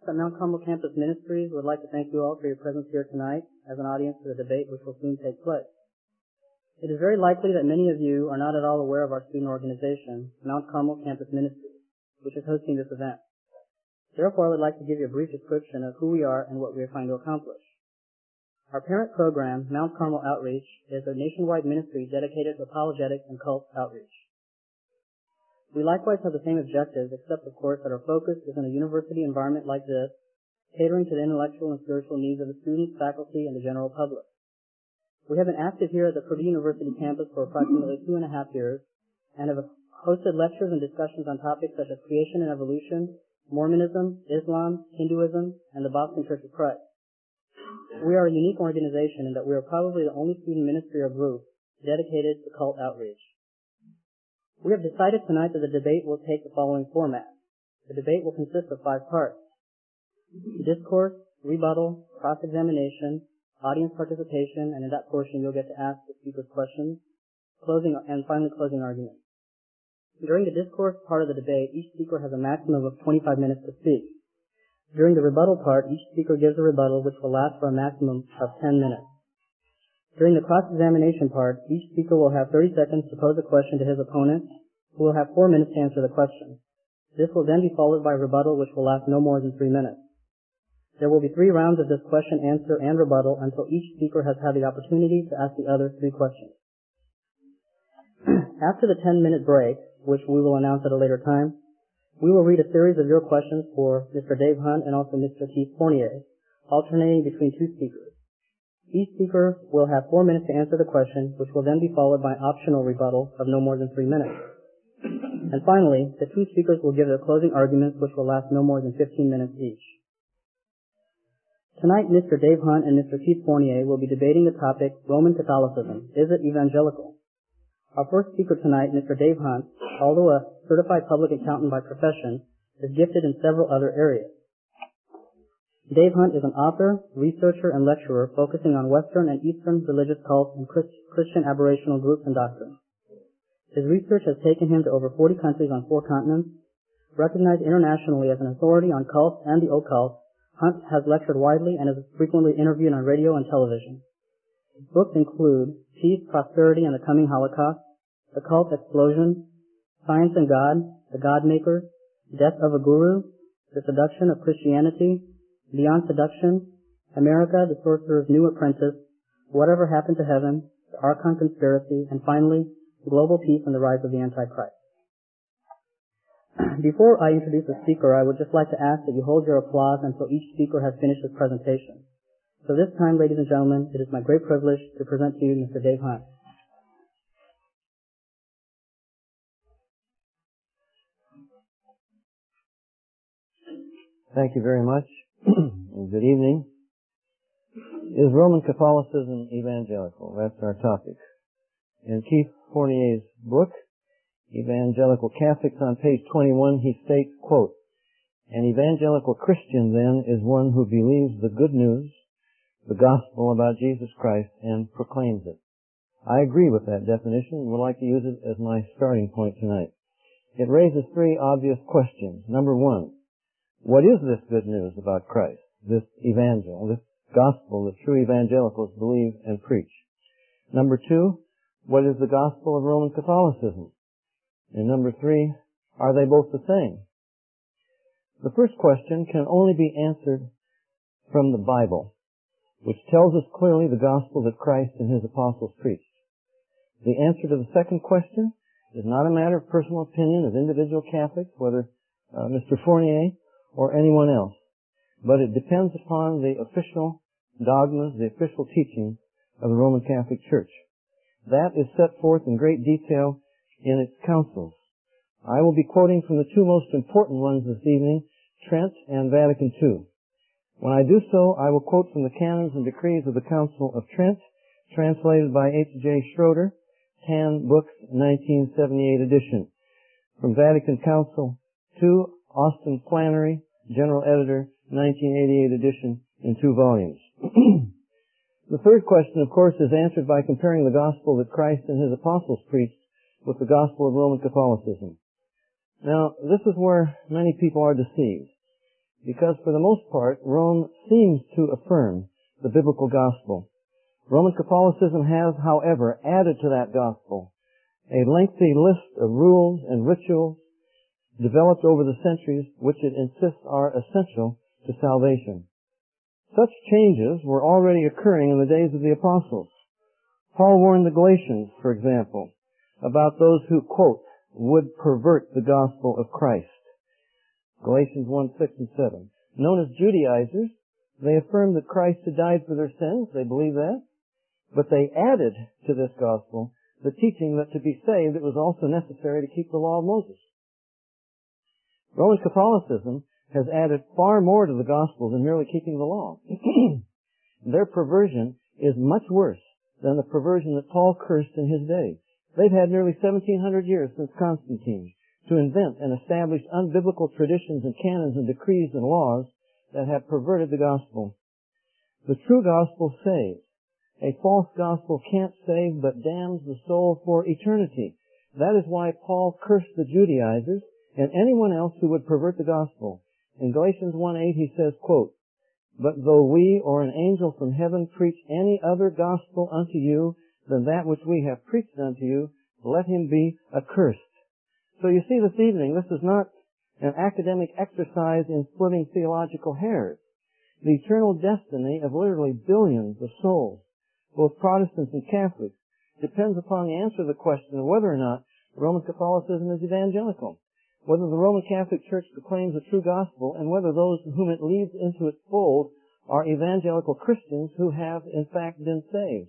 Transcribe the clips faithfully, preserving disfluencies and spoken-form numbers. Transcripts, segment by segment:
At Mount Carmel Campus Ministries would like to thank you all for your presence here tonight as an audience for the debate which will soon take place. It is very likely that many of you are not at all aware of our student organization, Mount Carmel Campus Ministries, which is hosting this event. Therefore, I would like to give you a brief description of who we are and what we are trying to accomplish. Our parent program, Mount Carmel Outreach, is a nationwide ministry dedicated to apologetics and cult outreach. We likewise have the same objectives, except, of course, that our focus is in a university environment like this, catering to the intellectual and spiritual needs of the students, faculty, and the general public. We have been active here at the Purdue University campus for approximately two and a half years, and have hosted lectures and discussions on topics such as creation and evolution, Mormonism, Islam, Hinduism, and the Boston Church of Christ. We are a unique organization in that we are probably the only student ministry or group dedicated to cult outreach. We have decided tonight that the debate will take the following format. The debate will consist of five parts: discourse, rebuttal, cross-examination, audience participation, and in that portion you'll get to ask the speakers questions, closing, and finally closing arguments. During the discourse part of the debate, each speaker has a maximum of twenty-five minutes to speak. During the rebuttal part, each speaker gives a rebuttal which will last for a maximum of ten minutes. During the cross-examination part, each speaker will have thirty seconds to pose a question to his opponent, who will have four minutes to answer the question. This will then be followed by a rebuttal which will last no more than three minutes. There will be three rounds of this question, answer, and rebuttal until each speaker has had the opportunity to ask the other three questions. After the ten-minute break, which we will announce at a later time, we will read a series of your questions for Mister Dave Hunt and also Mister Keith Fournier, alternating between two speakers. Each speaker will have four minutes to answer the question, which will then be followed by an optional rebuttal of no more than three minutes. And finally, the two speakers will give their closing arguments, which will last no more than fifteen minutes each. Tonight, Mister Dave Hunt and Mister Keith Fournier will be debating the topic, Roman Catholicism. Is it evangelical? Our first speaker tonight, Mister Dave Hunt, although a certified public accountant by profession, is gifted in several other areas. Dave Hunt is an author, researcher, and lecturer focusing on Western and Eastern religious cults and Christian aberrational groups and doctrines. His research has taken him to over forty countries on four continents. Recognized internationally as an authority on cults and the occult, Hunt has lectured widely and is frequently interviewed on radio and television. His books include Peace, Prosperity, and the Coming Holocaust, The Cult Explosion, Science and God, The God Makers, Death of a Guru, The Seduction of Christianity, Beyond Seduction, America, the Sorcerer's New Apprentice, Whatever Happened to Heaven, The Archon Conspiracy, and finally, Global Peace and the Rise of the Antichrist. Before I introduce the speaker, I would just like to ask that you hold your applause until each speaker has finished his presentation. So this time, ladies and gentlemen, it is my great privilege to present to you Mister Dave Hunt. Thank you very much. Good evening. Is Roman Catholicism evangelical? That's our topic. In Keith Fournier's book, Evangelical Catholics, on page twenty-one, he states, quote, "An evangelical Christian, then, is one who believes the good news, the gospel about Jesus Christ, and proclaims it." I agree with that definition and would like to use it as my starting point tonight. It raises three obvious questions. Number one, what is this good news about Christ, this evangel, this gospel that true evangelicals believe and preach? Number two, what is the gospel of Roman Catholicism? And number three, are they both the same? The first question can only be answered from the Bible, which tells us clearly the gospel that Christ and his apostles preached. The answer to the second question is not a matter of personal opinion of individual Catholics, whether uh, Mister Fournier or anyone else, but it depends upon the official dogmas, the official teachings of the Roman Catholic Church. That is set forth in great detail in its councils. I will be quoting from the two most important ones this evening, Trent and Vatican Two. When I do so, I will quote from the canons and decrees of the Council of Trent, translated by H J Schroeder, Tan Books, nineteen seventy-eight edition. From Vatican Council Two, Austin Flannery, General Editor, nineteen eighty-eight edition, in two volumes. The third question, of course, is answered by comparing the gospel that Christ and his apostles preached with the gospel of Roman Catholicism. Now, this is where many people are deceived. because for the most part, Rome seems to affirm the biblical gospel. Roman Catholicism has, however, added to that gospel a lengthy list of rules and rituals developed over the centuries which it insists are essential to salvation. Such changes were already occurring in the days of the apostles. Paul warned the Galatians, for example, about those who, quote, would pervert the gospel of Christ. Galatians one, six and seven. Known as Judaizers, they affirmed that Christ had died for their sins. They believe that. But they added to this gospel the teaching that to be saved it was also necessary to keep the law of Moses. Roman Catholicism has added far more to the gospel than merely keeping the law. Their perversion is much worse than the perversion that Paul cursed in his day. They've had nearly seventeen hundred years since Constantine to invent and establish unbiblical traditions and canons and decrees and laws that have perverted the gospel. The true gospel saves. A false gospel can't save but damns the soul for eternity. That is why Paul cursed the Judaizers and anyone else who would pervert the gospel. In Galatians one eight he says, quote, but though we or an angel from heaven preach any other gospel unto you than that which we have preached unto you, let him be accursed. So you see this evening, this is not an academic exercise in splitting theological hairs. The eternal destiny of literally billions of souls, both Protestants and Catholics, depends upon the answer to the question of whether or not Roman Catholicism is evangelical, whether the Roman Catholic Church proclaims the true gospel, and whether those whom it leads into its fold are evangelical Christians who have, in fact, been saved.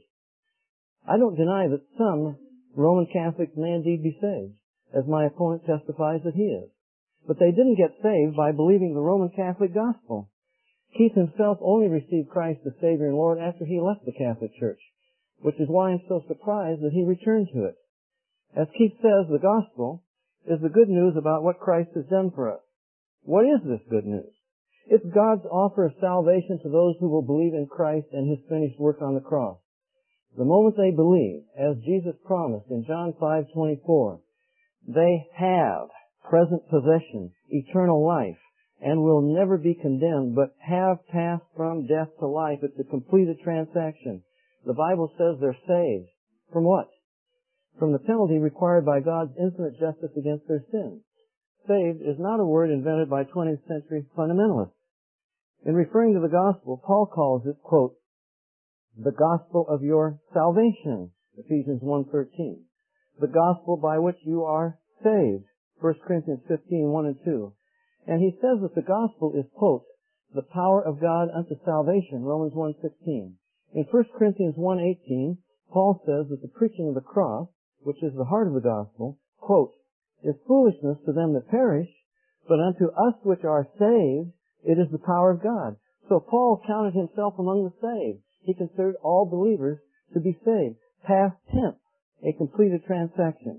I don't deny that some Roman Catholics may indeed be saved, as my opponent testifies that he is. But they didn't get saved by believing the Roman Catholic gospel. Keith himself only received Christ as Savior and Lord after he left the Catholic Church, which is why I'm so surprised that he returned to it. As Keith says, the gospel is the good news about what Christ has done for us. What is this good news? It's God's offer of salvation to those who will believe in Christ and His finished work on the cross. The moment they believe, as Jesus promised in John five twenty-four, they have present possession, eternal life, and will never be condemned, but have passed from death to life. It's a completed transaction. The Bible says they're saved. From what? From the penalty required by God's infinite justice against their sins. Saved is not a word invented by twentieth century fundamentalists. In referring to the gospel, Paul calls it, quote, the gospel of your salvation, Ephesians one thirteen. The gospel by which you are saved, First Corinthians fifteen, one and two. And he says that the gospel is, quote, the power of God unto salvation, Romans one sixteen. In First Corinthians one eighteen, Paul says that the preaching of the cross, which is the heart of the gospel, quote, is foolishness to them that perish, but unto us which are saved, it is the power of God. So Paul counted himself among the saved. He considered all believers to be saved. Past tense, a completed transaction.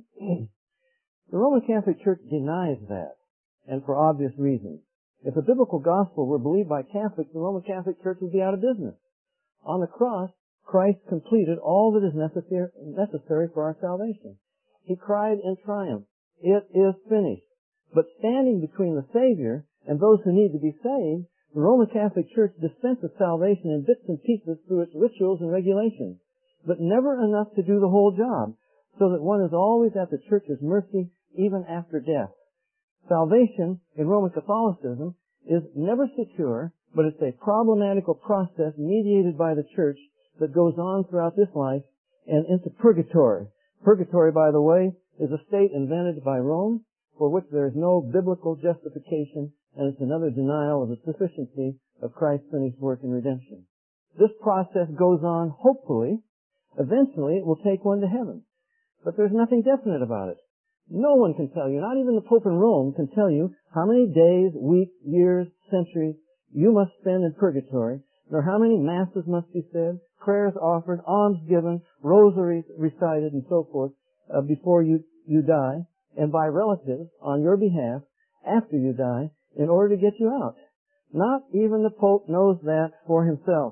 The Roman Catholic Church denies that, and for obvious reasons. If the biblical gospel were believed by Catholics, the Roman Catholic Church would be out of business. On the cross, Christ completed all that is necessary, necessary for our salvation. He cried in triumph, it is finished. But standing between the Savior and those who need to be saved, the Roman Catholic Church dispenses salvation in bits and pieces through its rituals and regulations, but never enough to do the whole job, so that one is always at the Church's mercy even after death. Salvation in Roman Catholicism is never secure, but it's a problematical process mediated by the Church that goes on throughout this life and into purgatory. Purgatory, by the way, is a state invented by Rome for which there is no biblical justification, and it's another denial of the sufficiency of Christ's finished work in redemption. This process goes on, hopefully. Eventually, it will take one to heaven. But there's nothing definite about it. No one can tell you, not even the Pope in Rome can tell you how many days, weeks, years, centuries you must spend in purgatory, nor how many masses must be said, prayers offered, alms given, rosaries recited, and so forth, uh, before you, you die, and by relatives on your behalf after you die, in order to get you out. Not even the Pope knows that for himself.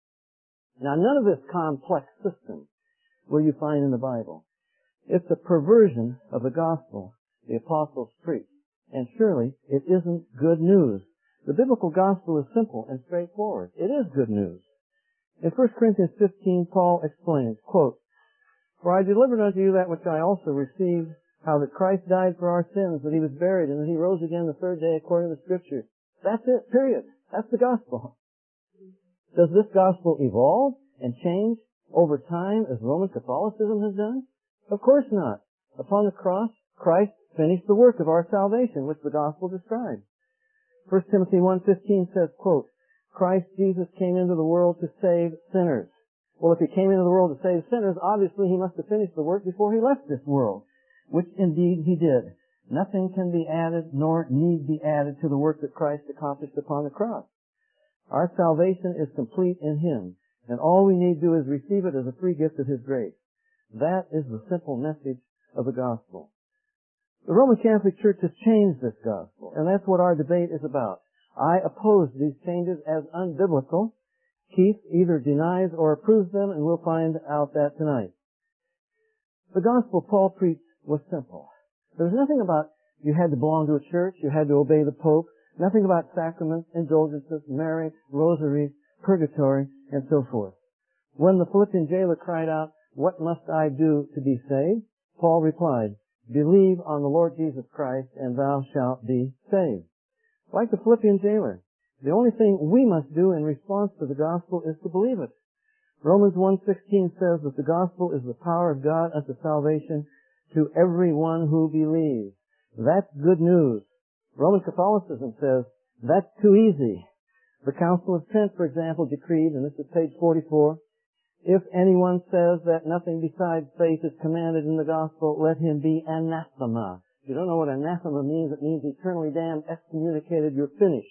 Now, none of this complex system will you find in the Bible. It's a perversion of the gospel the apostles preached. And surely it isn't good news. The biblical gospel is simple and straightforward. It is good news. In First Corinthians fifteen, Paul explains, quote, "For I delivered unto you that which I also received, how that Christ died for our sins, that he was buried, and that he rose again the third day according to the Scriptures." That's it, period. That's the gospel. Does this gospel evolve and change over time as Roman Catholicism has done? Of course not. Upon the cross, Christ finished the work of our salvation, which the gospel describes. First Timothy one fifteen says, quote, "Christ Jesus came into the world to save sinners." Well, if he came into the world to save sinners, obviously he must have finished the work before he left this world, which indeed he did. Nothing can be added nor need be added to the work that Christ accomplished upon the cross. Our salvation is complete in him, and all we need to do is receive it as a free gift of his grace. That is the simple message of the gospel. The Roman Catholic Church has changed this gospel, and that's what our debate is about. I oppose these changes as unbiblical. Keith either denies or approves them, and we'll find out that tonight. The gospel Paul preached was simple. There was nothing about you had to belong to a church, you had to obey the Pope, nothing about sacraments, indulgences, Mary, rosaries, purgatory, and so forth. When the Philippian jailer cried out, "What must I do to be saved?" Paul replied, "Believe on the Lord Jesus Christ, and thou shalt be saved." Like the Philippian jailer, the only thing we must do in response to the gospel is to believe it. Romans one sixteen says that the gospel is the power of God unto salvation to everyone who believes. That's good news. Roman Catholicism says that's too easy. The Council of Trent, for example, decreed, and this is page forty-four, "If anyone says that nothing besides faith is commanded in the gospel, let him be anathema." If you don't know what anathema means, it means eternally damned, excommunicated, you're finished.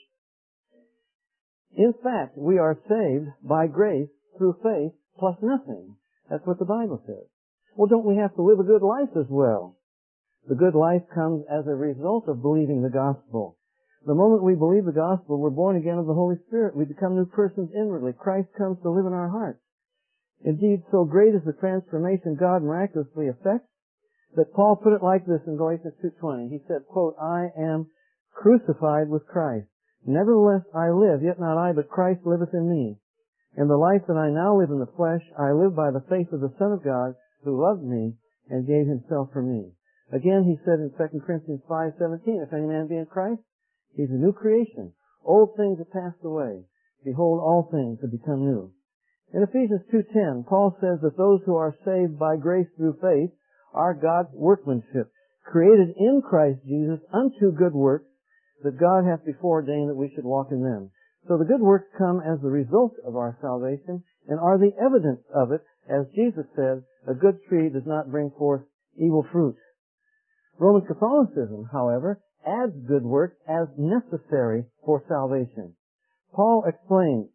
In fact, we are saved by grace through faith plus nothing. That's what the Bible says. Well, don't we have to live a good life as well? The good life comes as a result of believing the gospel. The moment we believe the gospel, we're born again of the Holy Spirit. We become new persons inwardly. Christ comes to live in our hearts. Indeed, so great is the transformation God miraculously effects that Paul put it like this in Galatians two twenty. He said, quote, "I am crucified with Christ. Nevertheless I live, yet not I, but Christ liveth in me. And the life that I now live in the flesh, I live by the faith of the Son of God, who loved me and gave himself for me." Again, he said in Second Corinthians five seventeen, "If any man be in Christ, he's a new creation. Old things have passed away. Behold, all things have become new." In Ephesians two ten, Paul says that those who are saved by grace through faith are God's workmanship, created in Christ Jesus unto good works that God hath before ordained that we should walk in them. So the good works come as the result of our salvation and are the evidence of it. As Jesus said, a good tree does not bring forth evil fruit. Roman Catholicism, however, adds good works as necessary for salvation. Paul explains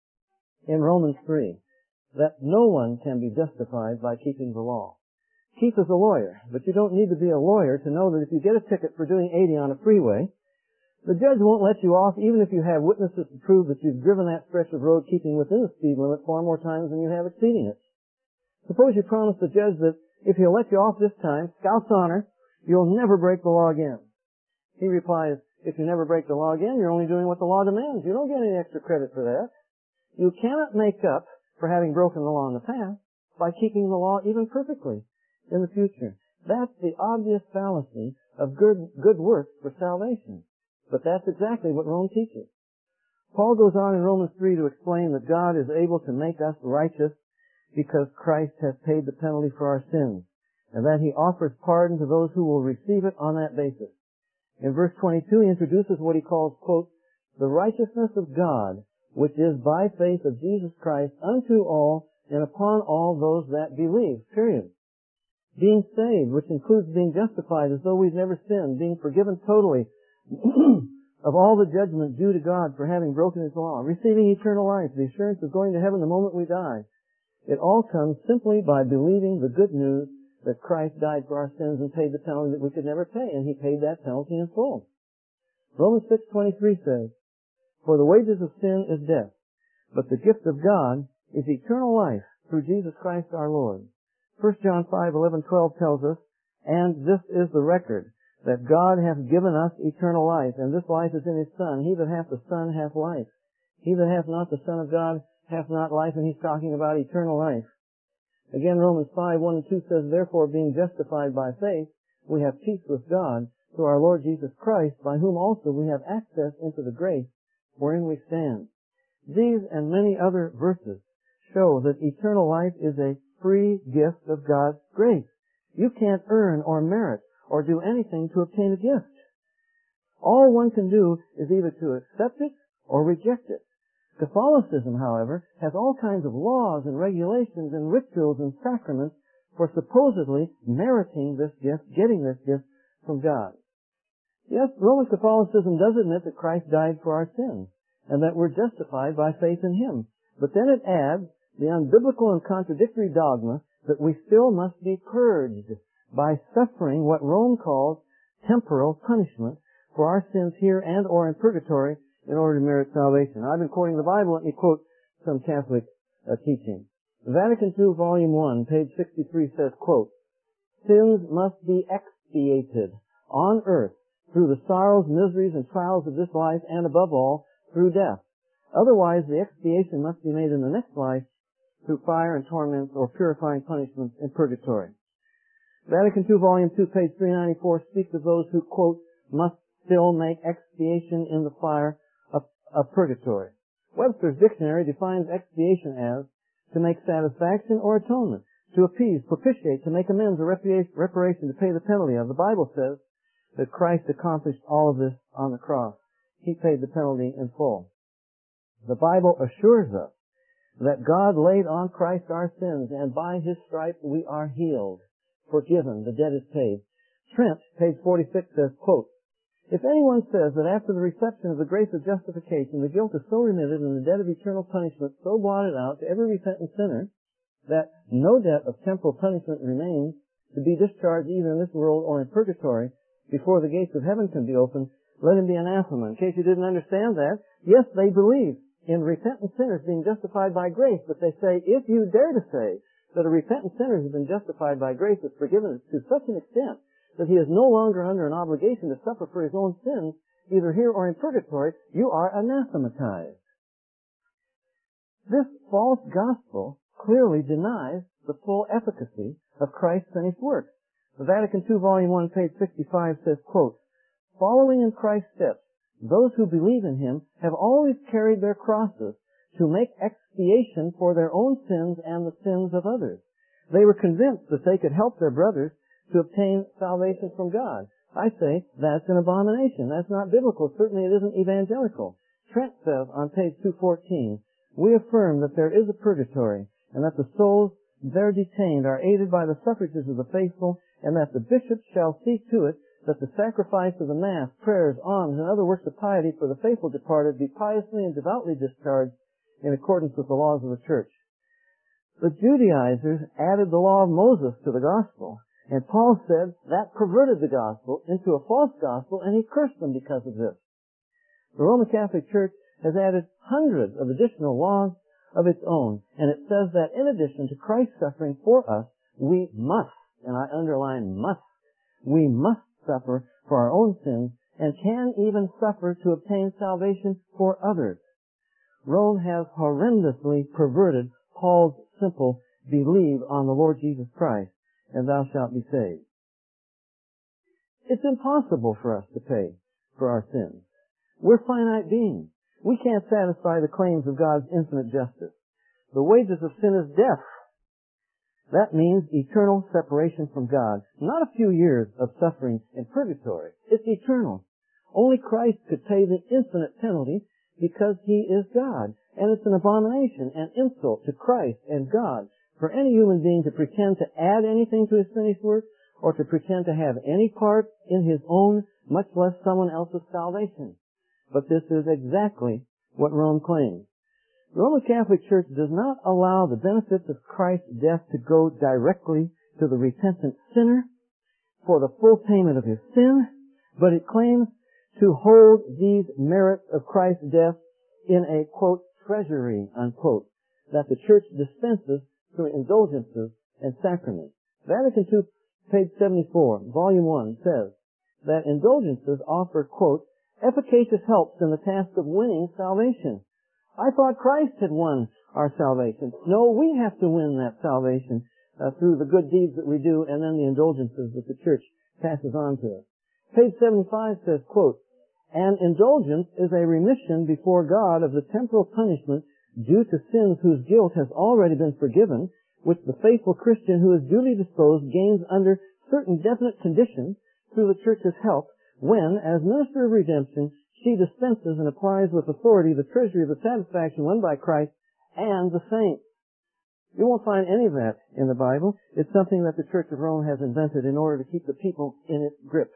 in Romans three that no one can be justified by keeping the law. Keith is a lawyer, but you don't need to be a lawyer to know that if you get a ticket for doing eighty on a freeway, the judge won't let you off even if you have witnesses to prove that you've driven that stretch of road keeping within the speed limit far more times than you have exceeding it. Suppose you promise the judge that if he'll let you off this time, Scout's honor, you'll never break the law again. He replies, "If you never break the law again, you're only doing what the law demands. You don't get any extra credit for that." You cannot make up for having broken the law in the past by keeping the law even perfectly in the future. That's the obvious fallacy of good, good works for salvation. But that's exactly what Rome teaches. Paul goes on in Romans three to explain that God is able to make us righteous because Christ has paid the penalty for our sins, and that he offers pardon to those who will receive it on that basis. In verse twenty-two, he introduces what he calls, quote, "the righteousness of God, which is by faith of Jesus Christ unto all and upon all those that believe," period. Being saved, which includes being justified as though we've never sinned, being forgiven totally of all the judgment due to God for having broken his law, receiving eternal life, the assurance of going to heaven the moment we die. It all comes simply by believing the good news that Christ died for our sins and paid the penalty that we could never pay, and he paid that penalty in full. Romans six twenty-three says, "For the wages of sin is death, but the gift of God is eternal life through Jesus Christ our Lord." First John five eleven twelve tells us, "And this is the record, that God hath given us eternal life, and this life is in His Son. He that hath the Son hath life. He that hath not the Son of God hath not life, and He's talking about eternal life. Again, Romans five, one and two says, Therefore, being justified by faith, we have peace with God through our Lord Jesus Christ, by whom also we have access into the grace wherein we stand. These and many other verses show that eternal life is a free gift of God's grace. You can't earn or merit or do anything to obtain a gift. All one can do is either to accept it or reject it. Catholicism, however, has all kinds of laws and regulations and rituals and sacraments for supposedly meriting this gift, getting this gift from God. Yes, Roman Catholicism does admit that Christ died for our sins and that we're justified by faith in Him. But then it adds the unbiblical and contradictory dogma that we still must be purged by suffering what Rome calls temporal punishment for our sins here and or in purgatory in order to merit salvation. I've been quoting the Bible. Let me quote some Catholic uh, teaching. Vatican two, Volume one, page sixty-three says, quote, Sins must be expiated on earth through the sorrows, miseries, and trials of this life, and above all, through death. Otherwise, the expiation must be made in the next life through fire and torments or purifying punishments in purgatory. Vatican two, Volume two, page three ninety-four speaks of those who, quote, must still make expiation in the fire of, of purgatory. Webster's dictionary defines expiation as to make satisfaction or atonement, to appease, propitiate, to make amends or reparation, to pay the penalty of. The Bible says that Christ accomplished all of this on the cross. He paid the penalty in full. The Bible assures us that God laid on Christ our sins, and by His stripes we are healed, forgiven, the debt is paid. Trent, page forty-six, says, quote, If anyone says that after the reception of the grace of justification, the guilt is so remitted and the debt of eternal punishment so blotted out to every repentant sinner that no debt of temporal punishment remains to be discharged either in this world or in purgatory before the gates of heaven can be opened, let him be anathema. In case you didn't understand that, yes, they believe in repentant sinners being justified by grace, but they say, if you dare to say that a repentant sinner has been justified by grace, is forgiven to such an extent that he is no longer under an obligation to suffer for his own sins, either here or in purgatory, you are anathematized. This false gospel clearly denies the full efficacy of Christ's finished work. The Vatican two, Volume one, page sixty-five says, quote, Following in Christ's steps, those who believe in Him have always carried their crosses to make expiation for their own sins and the sins of others. They were convinced that they could help their brothers to obtain salvation from God. I say that's an abomination. That's not biblical. Certainly it isn't evangelical. Trent says on page two fourteen, we affirm that there is a purgatory and that the souls there detained are aided by the suffrages of the faithful, and that the bishops shall see to it that the sacrifice of the Mass, prayers, alms, and other works of piety for the faithful departed be piously and devoutly discharged in accordance with the laws of the Church. The Judaizers added the law of Moses to the gospel, and Paul said that perverted the gospel into a false gospel, and he cursed them because of this. The Roman Catholic Church has added hundreds of additional laws of its own, and it says that in addition to Christ's suffering for us, we must, and I underline must, we must suffer for our own sins, and can even suffer to obtain salvation for others. Rome has horrendously perverted Paul's simple believe on the Lord Jesus Christ, and thou shalt be saved. It's impossible for us to pay for our sins. We're finite beings. We can't satisfy the claims of God's infinite justice. The wages of sin is death. That means eternal separation from God. Not a few years of suffering in purgatory. It's eternal. Only Christ could pay the infinite penalty because He is God. And it's an abomination and insult to Christ and God for any human being to pretend to add anything to His finished work or to pretend to have any part in his own, much less someone else's salvation. But this is exactly what Rome claims. The Roman Catholic Church does not allow the benefits of Christ's death to go directly to the repentant sinner for the full payment of his sin, but it claims to hold these merits of Christ's death in a, quote, treasury, unquote, that the Church dispenses through indulgences and sacraments. Vatican two, page seventy-four, Volume one says, that indulgences offer, quote, efficacious helps in the task of winning salvation. I thought Christ had won our salvation. No, we have to win that salvation uh, through the good deeds that we do and then the indulgences that the church passes on to us. Page seventy-five says, quote, an indulgence is a remission before God of the temporal punishment due to sins whose guilt has already been forgiven, which the faithful Christian who is duly disposed gains under certain definite conditions through the church's help when, as minister of redemption, she dispenses and applies with authority the treasury of the satisfaction won by Christ and the saints. You won't find any of that in the Bible. It's something that the Church of Rome has invented in order to keep the people in its grip.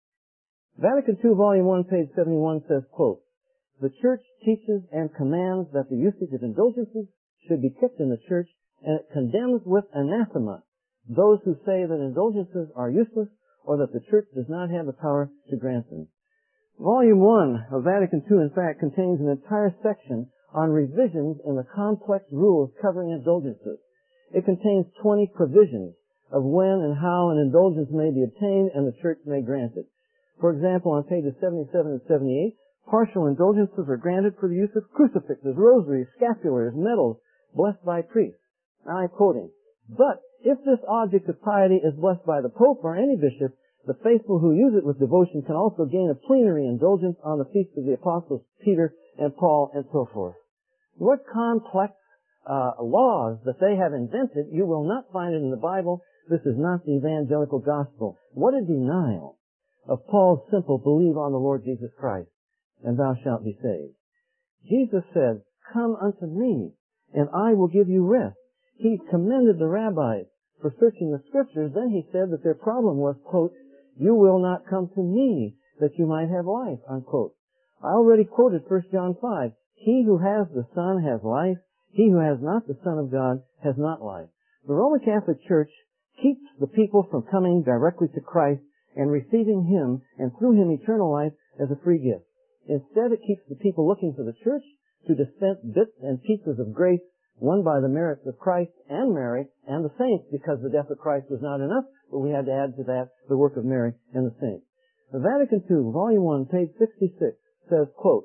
Vatican two, Volume one, page seventy-one says, quote, the Church teaches and commands that the usage of indulgences should be kept in the Church, and it condemns with anathema those who say that indulgences are useless or that the Church does not have the power to grant them. Volume one of Vatican two, in fact, contains an entire section on revisions in the complex rules covering indulgences. It contains twenty provisions of when and how an indulgence may be obtained and the Church may grant it. For example, on pages seventy-seven and seventy-eight, partial indulgences are granted for the use of crucifixes, rosaries, scapulars, medals, blessed by priests. Now I'm quoting. But if this object of piety is blessed by the Pope or any bishop, the faithful who use it with devotion can also gain a plenary indulgence on the feast of the apostles Peter and Paul and so forth. What complex uh, laws that they have invented, you will not find it in the Bible. This is not the evangelical gospel. What a denial of Paul's simple believe on the Lord Jesus Christ, and thou shalt be saved. Jesus said, come unto me, and I will give you rest. He commended the rabbis for searching the scriptures. Then he said that their problem was, quote, you will not come to me that you might have life, unquote. I already quoted First John five. He who has the Son has life. He who has not the Son of God has not life. The Roman Catholic Church keeps the people from coming directly to Christ and receiving Him and through Him eternal life as a free gift. Instead, it keeps the people looking for the church to dispense bits and pieces of grace won by the merits of Christ and Mary and the saints, because the death of Christ was not enough, but we had to add to that the work of Mary and the saints. The Vatican two, Volume one, page sixty-six says, quote,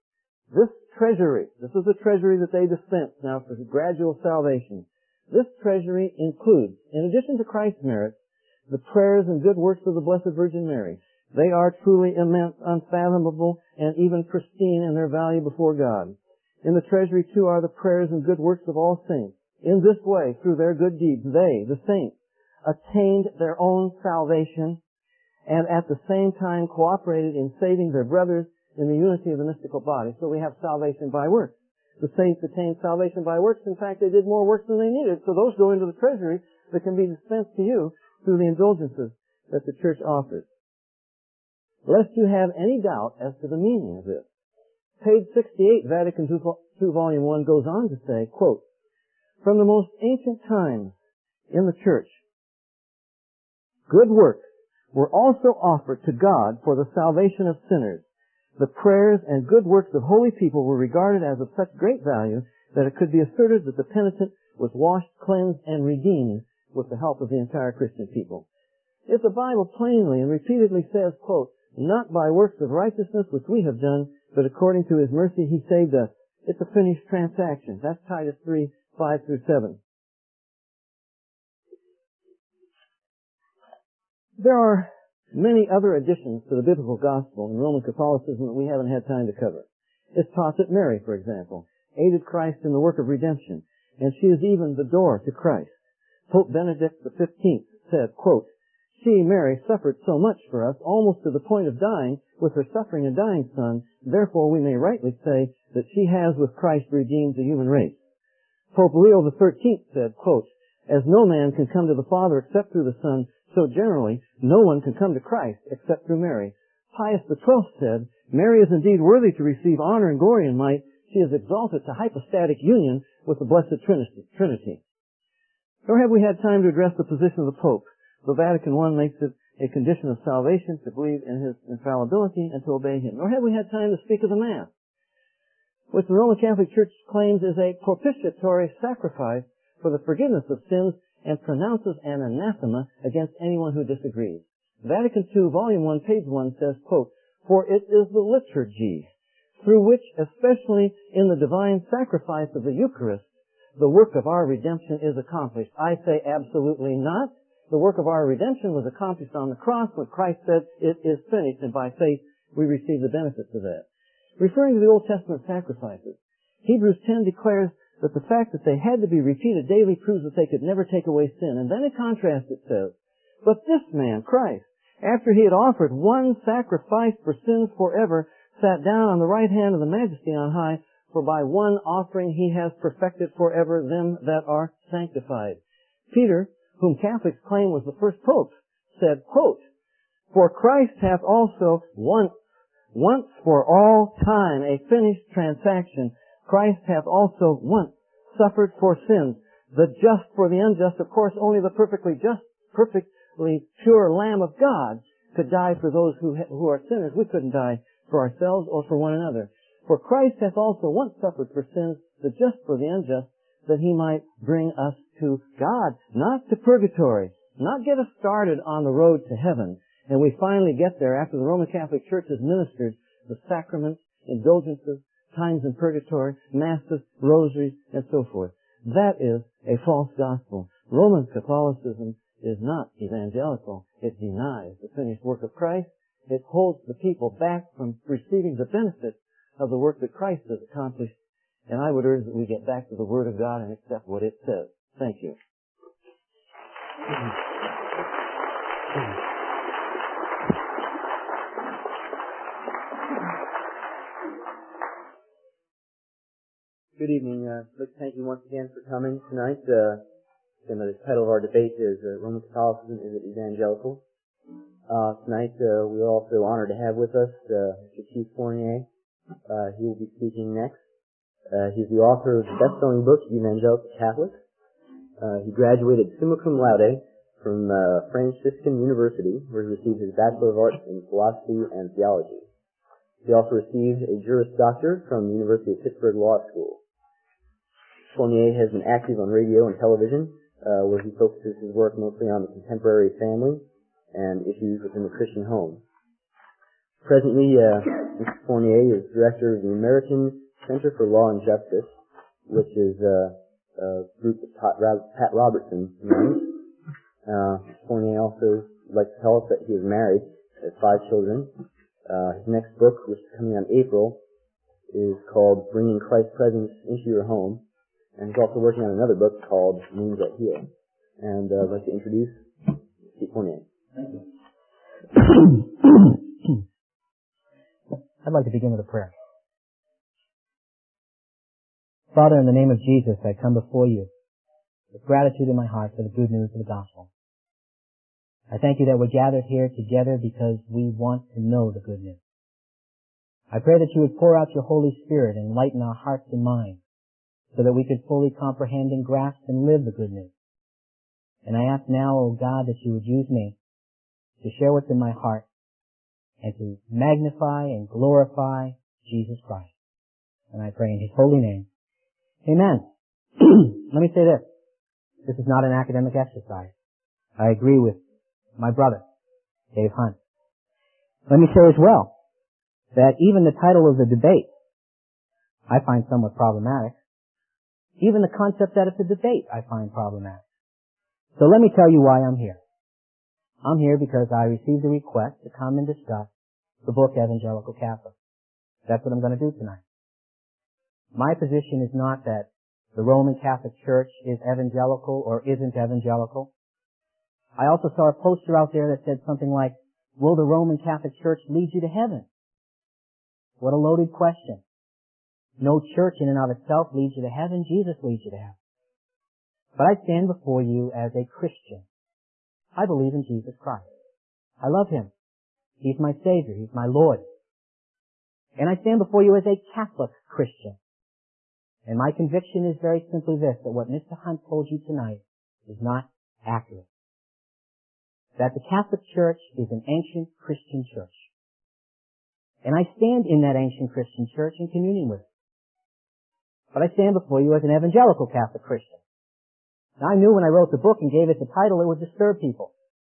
this treasury, this is the treasury that they dispense now for gradual salvation. This treasury includes, in addition to Christ's merits, the prayers and good works of the Blessed Virgin Mary. They are truly immense, unfathomable, and even pristine in their value before God. In the treasury, too, are the prayers and good works of all saints. In this way, through their good deeds, they, the saints, attained their own salvation and at the same time cooperated in saving their brothers in the unity of the mystical body. So we have salvation by works. The saints attained salvation by works. In fact, they did more works than they needed. So those go into the treasury that can be dispensed to you through the indulgences that the Church offers. Lest you have any doubt as to the meaning of this, page sixty-eight, Vatican two, Volume one goes on to say, quote, from the most ancient times in the Church, good works were also offered to God for the salvation of sinners. The prayers and good works of holy people were regarded as of such great value that it could be asserted that the penitent was washed, cleansed, and redeemed with the help of the entire Christian people. If the Bible plainly and repeatedly says, quote, not by works of righteousness which we have done, but according to His mercy He saved us, it's a finished transaction. That's Titus three, five through seven. There are many other additions to the biblical gospel in Roman Catholicism that we haven't had time to cover. It's taught that Mary, for example, aided Christ in the work of redemption, and she is even the door to Christ. Pope Benedict the fifteenth said, quote, she, Mary, suffered so much for us, almost to the point of dying, with her suffering and dying Son. Therefore, we may rightly say that she has with Christ redeemed the human race. Pope Leo the thirteenth said, quote, as no man can come to the Father except through the Son, so generally, no one can come to Christ except through Mary. Pius the twelfth said, Mary is indeed worthy to receive honor and glory and might. She is exalted to hypostatic union with the Blessed Trinity. Nor have we had time to address the position of the Pope. The Vatican one makes it a condition of salvation to believe in his infallibility and to obey him. Nor have we had time to speak of the Mass, which the Roman Catholic Church claims is a propitiatory sacrifice for the forgiveness of sins and pronounces an anathema against anyone who disagrees. Vatican two, Volume one, page one says, quote, "For it is the liturgy through which, especially in the divine sacrifice of the Eucharist, the work of our redemption is accomplished." I say absolutely not. The work of our redemption was accomplished on the cross when Christ said, "It is finished," and by faith we receive the benefits of that. Referring to the Old Testament sacrifices, Hebrews ten declares that the fact that they had to be repeated daily proves that they could never take away sin. And then in contrast it says, "But this man, Christ, after he had offered one sacrifice for sins forever, sat down on the right hand of the Majesty on high, for by one offering he has perfected forever them that are sanctified." Peter, whom Catholics claim was the first pope, said, quote, "For Christ hath also once, once for all time, a finished transaction. Christ hath also once suffered for sins, the just for the unjust." Of course, only the perfectly just, perfectly pure Lamb of God could die for those who, who are sinners. We couldn't die for ourselves or for one another. "For Christ hath also once suffered for sins, the just for the unjust, that he might bring us to God," not to purgatory, not get us started on the road to heaven. And we finally get there after the Roman Catholic Church has ministered the sacraments, indulgences, times in purgatory, masses, rosaries, and so forth. That is a false gospel. Roman Catholicism is not evangelical. It denies the finished work of Christ. It holds the people back from receiving the benefits of the work that Christ has accomplished. And I would urge that we get back to the Word of God and accept what it says. Thank you. Good evening. Uh, I'd like to thank you once again for coming tonight. Uh, and the title of our debate is uh, Roman Catholicism, Is It Evangelical? Uh, tonight uh, we are also honored to have with us uh, Mister Keith Fournier. Uh, he will be speaking next. Uh, he's the author of the best-selling book, Evangelical Catholics. Uh, he graduated summa cum laude from uh, Franciscan University, where he received his Bachelor of Arts in Philosophy and Theology. He also received a Juris Doctor from the University of Pittsburgh Law School. Fournier has been active on radio and television, uh, where he focuses his work mostly on the contemporary family and issues within the Christian home. Presently, uh, Mister Fournier is director of the American Center for Law and Justice, which is uh, a group that Pat Robertson runs. Uh, Fournier also would like to tell us that he is married, has five children. Uh, his next book, which is coming out in April, is called Bringing Christ's Presence into Your Home. And he's also working on another book called Wounds That Heal. And uh, I'd like to introduce Steve Fournier. Thank you. I'd like to begin with a prayer. Father, in the name of Jesus, I come before you with gratitude in my heart for the good news of the gospel. I thank you that we're gathered here together because we want to know the good news. I pray that you would pour out your Holy Spirit and enlighten our hearts and minds so that we could fully comprehend and grasp and live the good news. And I ask now, O God, that you would use me to share what's in my heart and to magnify and glorify Jesus Christ. And I pray in His holy name. Amen. Let me say this. This is not an academic exercise. I agree with my brother, Dave Hunt. Let me say as well that even the title of the debate I find somewhat problematic. Even the concept that it's a debate I find problematic. So let me tell you why I'm here. I'm here because I received a request to come and discuss the book Evangelical Catholic. That's what I'm going to do tonight. My position is not that the Roman Catholic Church is evangelical or isn't evangelical. I also saw a poster out there that said something like, will the Roman Catholic Church lead you to heaven? What a loaded question. No church in and of itself leads you to heaven. Jesus leads you to heaven. But I stand before you as a Christian. I believe in Jesus Christ. I love Him. He's my Savior. He's my Lord. And I stand before you as a Catholic Christian. And my conviction is very simply this, that what Mister Hunt told you tonight is not accurate. That the Catholic Church is an ancient Christian church. And I stand in that ancient Christian church in communion with it. But I stand before you as an evangelical Catholic Christian. Now I knew when I wrote the book and gave it the title it would disturb people.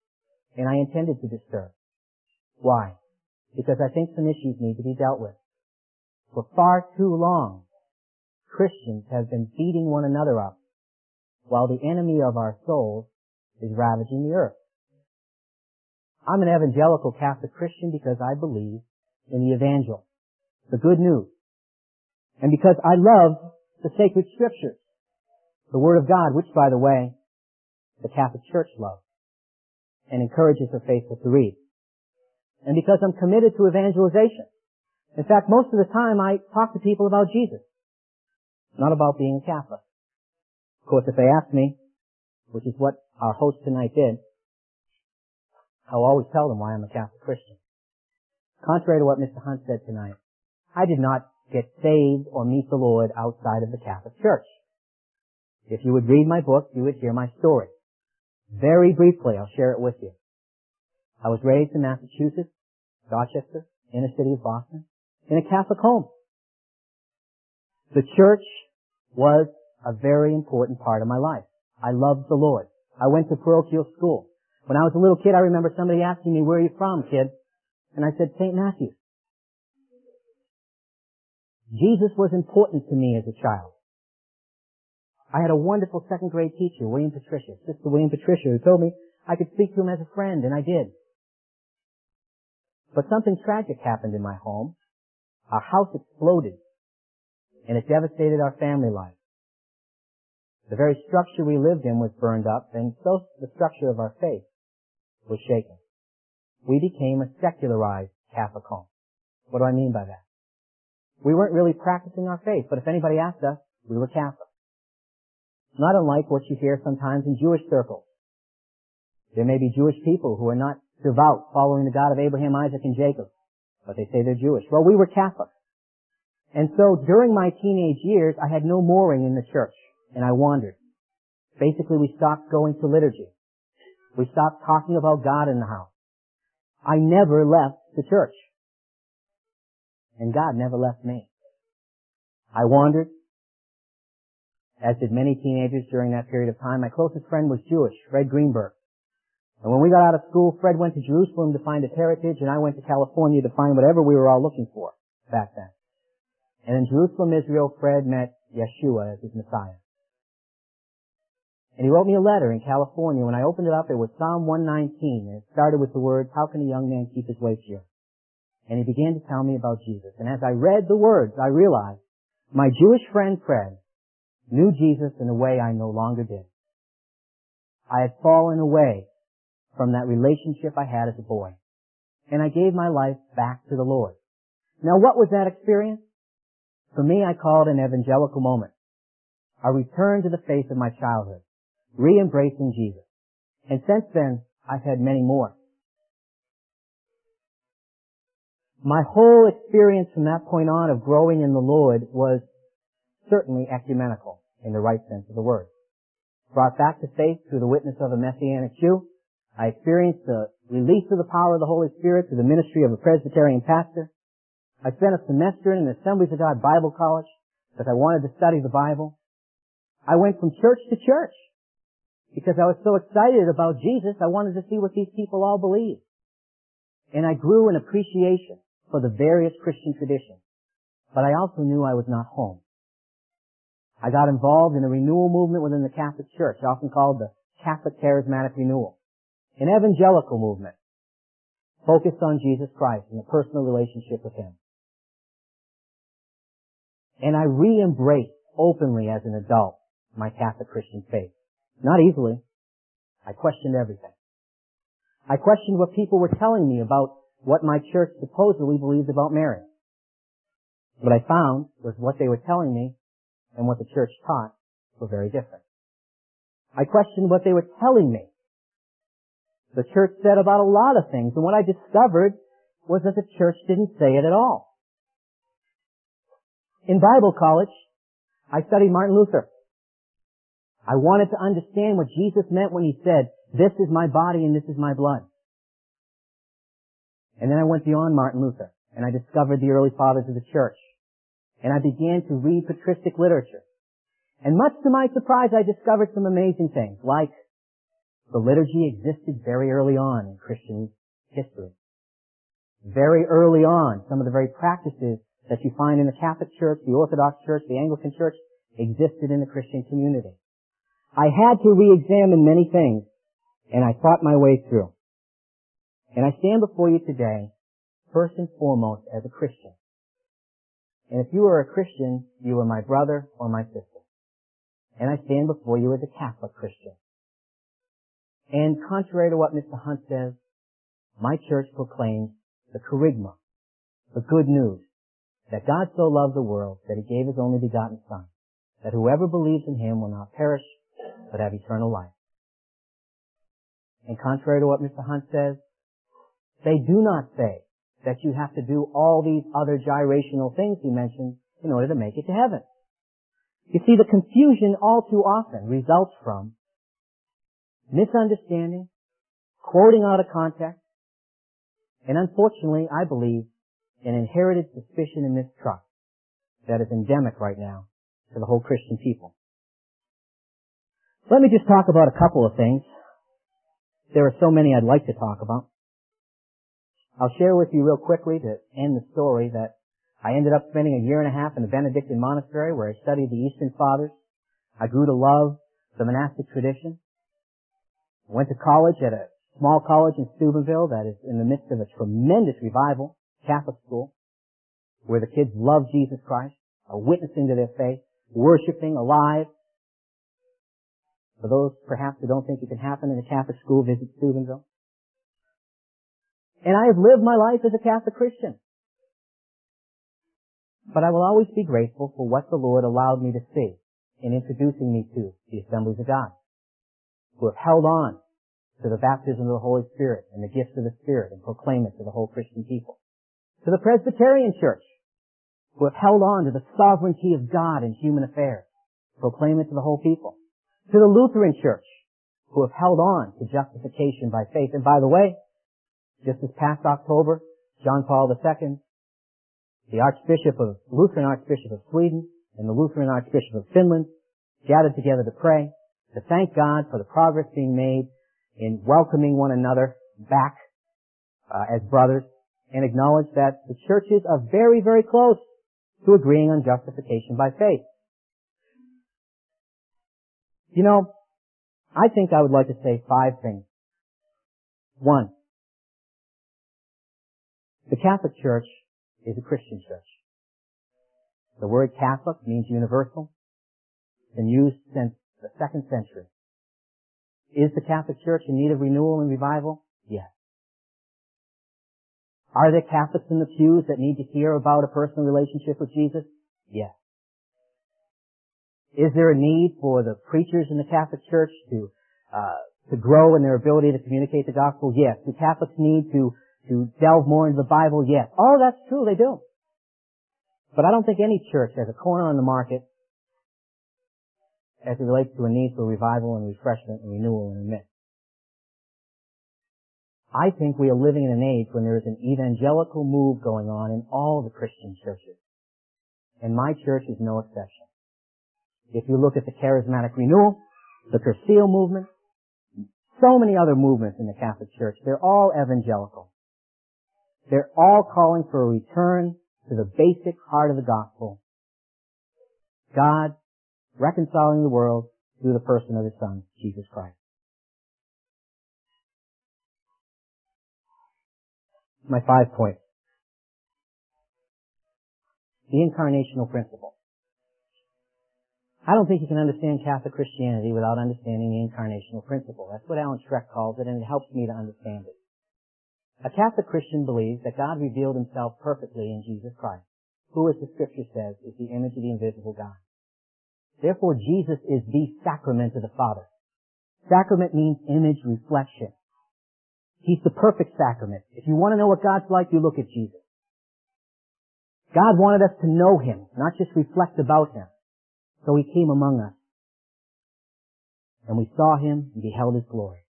and I intended to disturb. Why? Because I think some issues need to be dealt with. For far too long, Christians have been beating one another up, while the enemy of our souls is ravaging the earth. I'm an evangelical Catholic Christian because I believe in the evangel, the good news, and because I love the sacred scriptures, the Word of God, which, by the way, the Catholic Church loves and encourages her faithful to read. And because I'm committed to evangelization. In fact, most of the time I talk to people about Jesus, not about being a Catholic. Of course, if they ask me, which is what our host tonight did, I'll always tell them why I'm a Catholic Christian. Contrary to what Mister Hunt said tonight, I did not get saved or meet the Lord outside of the Catholic Church. If you would read my book, you would hear my story. Very briefly, I'll share it with you. I was raised in Massachusetts, Dorchester, inner city of Boston, in a Catholic home. The church was a very important part of my life. I loved the Lord. I went to parochial school. When I was a little kid, I remember somebody asking me, "Where are you from, kid?" And I said, "Saint Matthew's." Jesus was important to me as a child. I had a wonderful second grade teacher, William Patricia, Sister William Patricia, who told me I could speak to him as a friend, and I did. But something tragic happened in my home. Our house exploded, and it devastated our family life. The very structure we lived in was burned up, and so the structure of our faith was shaken. We became a secularized Catholic home. What do I mean by that? We weren't really practicing our faith, but if anybody asked us, we were Catholic. Not unlike what you hear sometimes in Jewish circles. There may be Jewish people who are not devout, following the God of Abraham, Isaac, and Jacob, but they say they're Jewish. Well, we were Catholic. And so during my teenage years, I had no mooring in the church, and I wandered. Basically, we stopped going to liturgy. We stopped talking about God in the house. I never left the church. And God never left me. I wandered, as did many teenagers during that period of time. My closest friend was Jewish, Fred Greenberg. And when we got out of school, Fred went to Jerusalem to find his heritage, and I went to California to find whatever we were all looking for back then. And in Jerusalem, Israel, Fred met Yeshua as his Messiah. And he wrote me a letter in California. When I opened it up, it was Psalm one nineteen, and it started with the words, "How can a young man keep his way pure?" And he began to tell me about Jesus. And as I read the words, I realized my Jewish friend Fred knew Jesus in a way I no longer did. I had fallen away from that relationship I had as a boy. And I gave my life back to the Lord. Now, what was that experience? For me, I call it an evangelical moment. A return to the faith of my childhood, re-embracing Jesus. And since then, I've had many more. My whole experience from that point on of growing in the Lord was certainly ecumenical, in the right sense of the word. Brought back to faith through the witness of a Messianic Jew. I experienced the release of the power of the Holy Spirit through the ministry of a Presbyterian pastor. I spent a semester in an Assemblies of God Bible college because I wanted to study the Bible. I went from church to church because I was so excited about Jesus. I wanted to see what these people all believed. And I grew an appreciation for the various Christian traditions. But I also knew I was not home. I got involved in a renewal movement within the Catholic Church, often called the Catholic Charismatic Renewal. An evangelical movement focused on Jesus Christ and a personal relationship with Him. And I re-embraced openly as an adult my Catholic Christian faith. Not easily. I questioned everything. I questioned what people were telling me about what my church supposedly believed about Mary. What I found was what they were telling me and what the church taught were very different. I questioned what they were telling me. The church said about a lot of things, and what I discovered was that the church didn't say it at all. In Bible college, I studied Martin Luther. I wanted to understand what Jesus meant when He said, "This is my body and this is my blood." And then I went beyond Martin Luther, and I discovered the early fathers of the church. And I began to read patristic literature. And much to my surprise, I discovered some amazing things, like The liturgy existed very early on in Christian history. Very early on, some of the very practices that you find in the Catholic Church, the Orthodox Church, the Anglican Church, existed in the Christian community. I had to re-examine many things, and I thought my way through. And I stand before you today, first and foremost, as a Christian. And if you are a Christian, you are my brother or my sister. And I stand before you as a Catholic Christian. And contrary to what Mister Hunt says, my church proclaims the kerygma, the good news, that God so loved the world that He gave His only begotten Son, that whoever believes in Him will not perish, but have eternal life. And contrary to what Mister Hunt says, they do not say that you have to do all these other gyrational things he mentioned in order to make it to heaven. You see, the confusion all too often results from misunderstanding, quoting out of context, and unfortunately, I believe, an inherited suspicion and mistrust that is endemic right now to the whole Christian people. Let me just talk about a couple of things. There are so many I'd like to talk about. I'll share with you real quickly to end the story that I ended up spending a year and a half in the Benedictine monastery where I studied the Eastern Fathers. I grew to love the monastic tradition. I went to college at a small college in Steubenville that is in the midst of a tremendous revival, Catholic school, where the kids love Jesus Christ, are witnessing to their faith, worshiping, alive. For those perhaps who don't think it can happen in a Catholic school, visit Steubenville. And I have lived my life as a Catholic Christian. But I will always be grateful for what the Lord allowed me to see in introducing me to the Assemblies of God, who have held on to the baptism of the Holy Spirit and the gifts of the Spirit and proclaim it to the whole Christian people. To the Presbyterian Church, who have held on to the sovereignty of God in human affairs, proclaim it to the whole people. To the Lutheran Church, who have held on to justification by faith. And by the way, just this past October, John Paul the Second, the Archbishop of, Lutheran Archbishop of Sweden and the Lutheran Archbishop of Finland gathered together to pray, to thank God for the progress being made in welcoming one another back uh, as brothers, and acknowledge that the churches are very, very close to agreeing on justification by faith. You know, I think I would like to say five things. One, the Catholic Church is a Christian church. The word Catholic means universal. It's been used since the second century. Is the Catholic Church in need of renewal and revival? Yes. Are there Catholics in the pews that need to hear about a personal relationship with Jesus? Yes. Is there a need for the preachers in the Catholic Church to uh, to grow in their ability to communicate the gospel? Yes. Do Catholics need to to delve more into the Bible? Yes. Oh, that's true, they do. But I don't think any church has a corner on the market as it relates to a need for revival and refreshment and renewal in the midst. I think we are living in an age when there is an evangelical move going on in all the Christian churches. And my church is no exception. If you look at the charismatic renewal, the Cursillo movement, so many other movements in the Catholic Church, they're all evangelical. They're all calling for a return to the basic heart of the gospel. God reconciling the world through the person of His Son, Jesus Christ. My five points. The incarnational principle. I don't think you can understand Catholic Christianity without understanding the incarnational principle. That's what Alan Schreck calls it, and it helps me to understand it. A Catholic Christian believes that God revealed Himself perfectly in Jesus Christ, who, as the Scripture says, is the image of the invisible God. Therefore, Jesus is the sacrament of the Father. Sacrament means image reflection. He's the perfect sacrament. If you want to know what God's like, you look at Jesus. God wanted us to know Him, not just reflect about Him. So He came among us. And we saw Him and beheld His glory.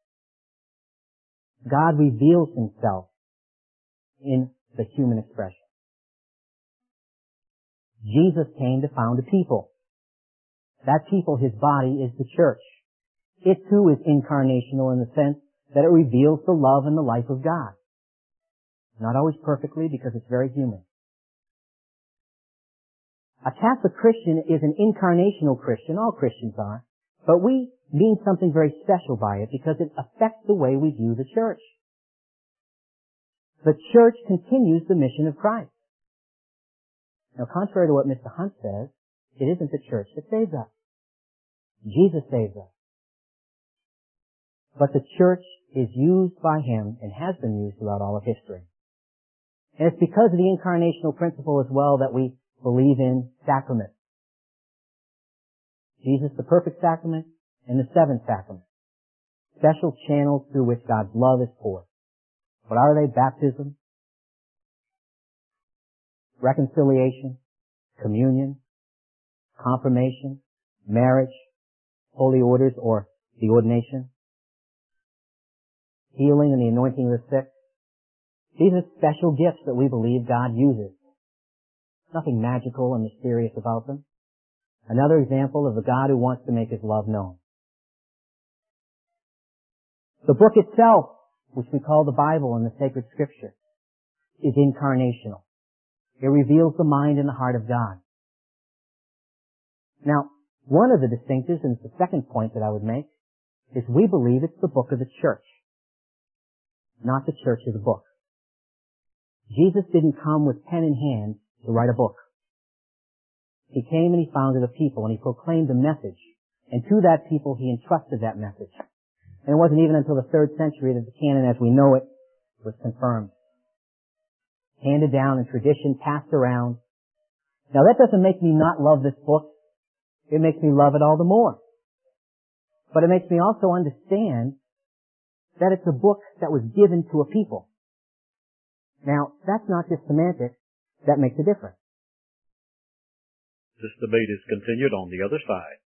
God reveals Himself in the human expression. Jesus came to found a people. That people, His body, is the church. It too is incarnational in the sense that it reveals the love and the life of God. Not always perfectly because it's very human. A Catholic Christian is an incarnational Christian. All Christians are. But we mean something very special by it because it affects the way we view the church. The church continues the mission of Christ. Now, contrary to what Mister Hunt says, it isn't the church that saves us. Jesus saves us. But the church is used by Him and has been used throughout all of history. And it's because of the incarnational principle as well that we believe in sacraments. Jesus, the perfect sacrament, and the seventh sacrament. Special channels through which God's love is poured. What are they? Baptism, reconciliation, communion, confirmation, marriage, holy orders or the ordination, healing and the anointing of the sick. These are special gifts that we believe God uses. Nothing magical and mysterious about them. Another example of a God who wants to make His love known. The book itself, which we call the Bible and the sacred scripture, is incarnational. It reveals the mind and the heart of God. Now, one of the distinctives, and it's the second point that I would make, is we believe it's the book of the church, not the church as a book. Jesus didn't come with pen in hand to write a book. He came and He founded a people and He proclaimed a message, and to that people He entrusted that message. And it wasn't even until the third century that the canon as we know it was confirmed. Handed down in tradition, passed around. Now that doesn't make me not love this book. It makes me love it all the more. But it makes me also understand that it's a book that was given to a people. Now, that's not just semantics. That makes a difference. This debate is continued on the other side.